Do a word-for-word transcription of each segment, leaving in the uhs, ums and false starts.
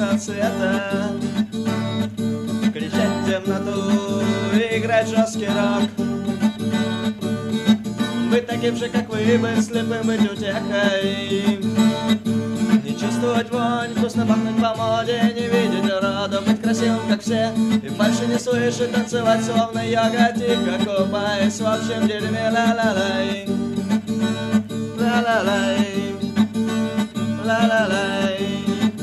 цвета, кричать в темноту и играть жесткий рок. Быть таким же, как вы, быть слепым, быть утехой, не чувствовать вонь, вкусно пахнуть по моде, не видеть урода, быть красивым, как все, и больше не слышать, танцевать, словно йога, тихо купаясь в общем дерьме. Ла-ла-лай, ла-ла-лай, ла-ла-лай.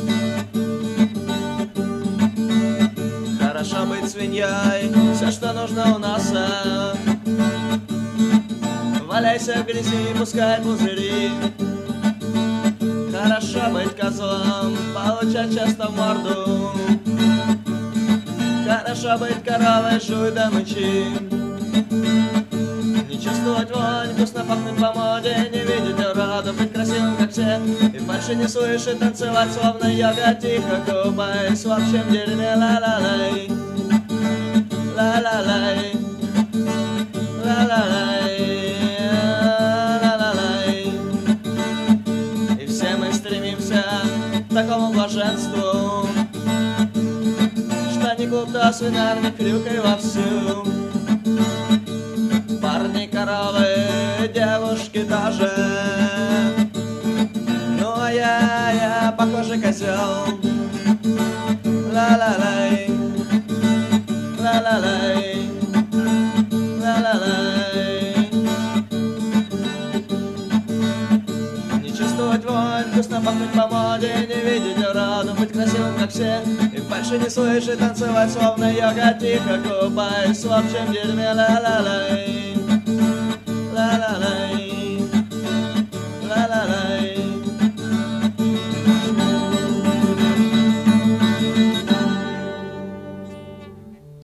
Хорошо быть свиньей, все, что нужно у нас. Валяйся в грязи, пускай пузыри. Хорошо быть козлом, получать часто в морду. Хорошо быть коровой, жуй да мычи. Не чувствовать вонь, вкусно пахнуть по моде, не видеть урода, быть красивым, как все, и больше не слышать, танцевать, словно йога, тихо купаясь в общем дерьме. Ла-ла-лай, ла-ла-лай, ла-ла-лай, ла-ла-лай. И все мы стремимся к такому блаженству, что не клуб, то свинарник, хрюкай вовсю. Парни, коровы, девушки тоже. Ну а я, я похожий козел. Ла-ла-лай, ла-ла-лай, ла-ла-лай. Не чувствовать вонь, вкусно пахнуть по моде, не видеть уроду, быть красивым, как все, и больше не слышать, танцевать, словно йога, тихо купаясь в общем дерьме. Ла-ла-лай.